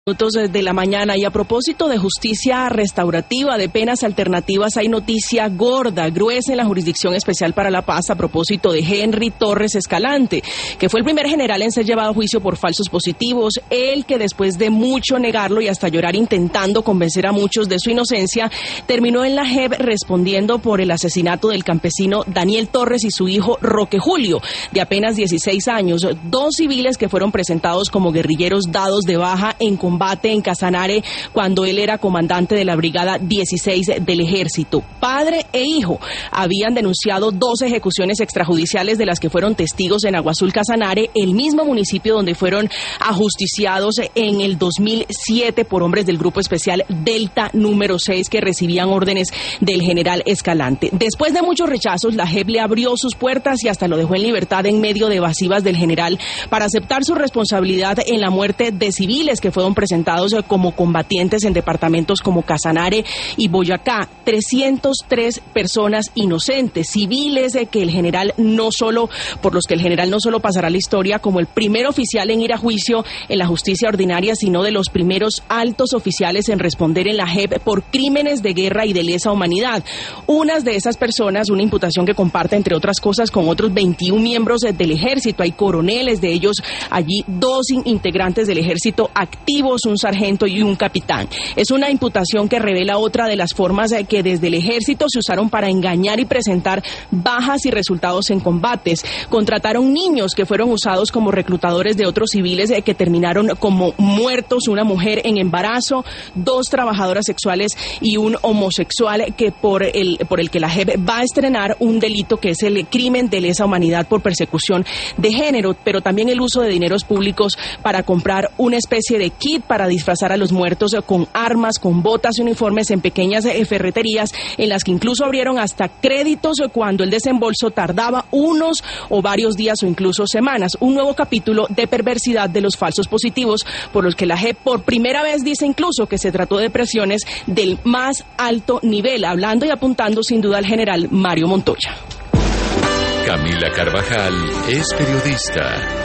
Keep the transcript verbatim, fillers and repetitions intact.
Minutos de la mañana. Y a propósito de justicia restaurativa, de penas alternativas, hay noticia gorda, gruesa en la Jurisdicción Especial para la Paz a propósito de Henry Torres Escalante, que fue el primer general en ser llevado a juicio por falsos positivos. Él que después de mucho negarlo y hasta llorar intentando convencer a muchos de su inocencia, terminó en la J E P respondiendo por el asesinato del campesino Daniel Torres y su hijo Roque Julio, de apenas dieciséis años, dos civiles que fueron presentados como guerrilleros dados de baja en combate en Casanare cuando él era comandante de la Brigada dieciséis del Ejército. Padre e hijo habían denunciado dos ejecuciones extrajudiciales de las que fueron testigos en Agua Azul, Casanare, el mismo municipio donde fueron ajusticiados en el dos mil siete por hombres del Grupo Especial Delta número seis que recibían órdenes del general Escalante. Después de muchos rechazos, la J E P le abrió sus puertas y hasta lo dejó en libertad en medio de evasivas del general para aceptar su responsabilidad en la muerte de civiles que fueron presentados como combatientes en departamentos como Casanare y Boyacá. trescientas tres personas inocentes, civiles eh, que el general no solo, por los que el general no solo pasará la historia como el primer oficial en ir a juicio en la justicia ordinaria, sino de los primeros altos oficiales en responder en la J E P por crímenes de guerra y de lesa humanidad. Unas de esas personas, una imputación que comparte entre otras cosas con otros veintiún miembros eh, del ejército, hay coroneles de ellos allí, dos in- integrantes del ejército activos, un sargento y un capitán. Es una imputación que revela otra de las formas que desde el ejército se usaron para engañar y presentar bajas y resultados en combates. Contrataron niños que fueron usados como reclutadores de otros civiles que terminaron como muertos, una mujer en embarazo, dos trabajadoras sexuales y un homosexual que por el, por el que la J E P va a estrenar un delito que es el crimen de lesa humanidad por persecución de género, pero también el uso de dineros públicos para comprar una especie de kit para disfrazar a los muertos con armas, con botas y uniformes en pequeñas ferreterías en las que incluso abrieron hasta créditos cuando el desembolso tardaba unos o varios días o incluso semanas. Un nuevo capítulo de perversidad de los falsos positivos por los que la J E P por primera vez dice incluso que se trató de presiones del más alto nivel, hablando y apuntando sin duda al general Mario Montoya. Camila Carvajal es periodista.